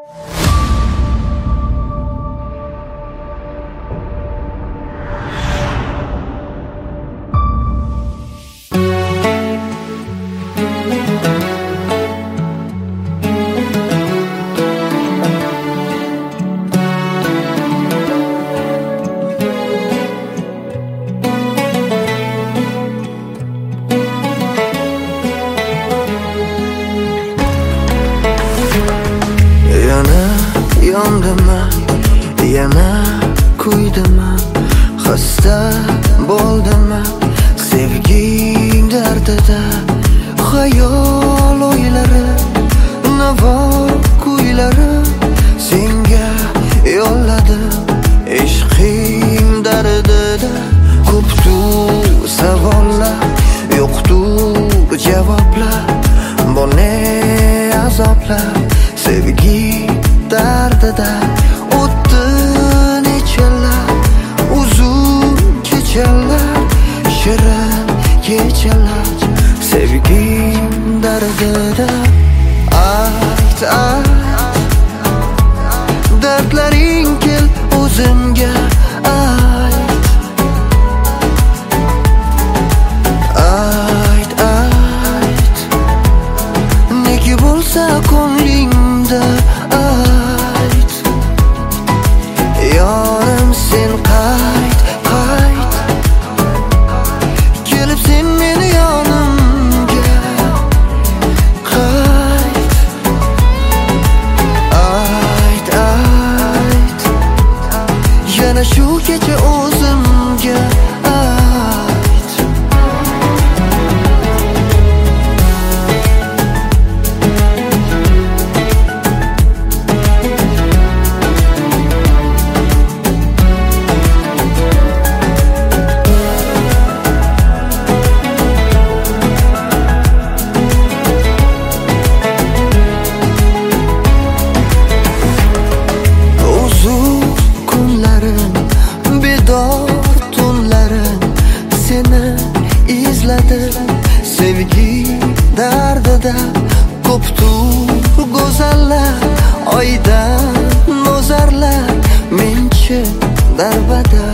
Yondiman, yana kuydiman, xasta bo'ldiman sevging dardida. Xayol o'ylari, navo kuylari senga yo'lladim ishqing dardida. Ko'pdir savollar, yo'qdir javoblar, bu ne azoblar sevgi dardida. O'tdi nechalar uzun kechalar, shirin kechalar sevging dardida. Ayt, dardlaring kel o'zimga ayt. Ayt, nega bo'lsa ko'nglingda ayt. Yorim sen qayt, kelib sen meni yonimga qayt. Ayt, yana shu kecha o'zimga ayt. Uzun kunlarim, bedor tunlarim seni izladim sevgi dardida. Ko'pdir go'zallar, oydan nozarlar, menchi darbada.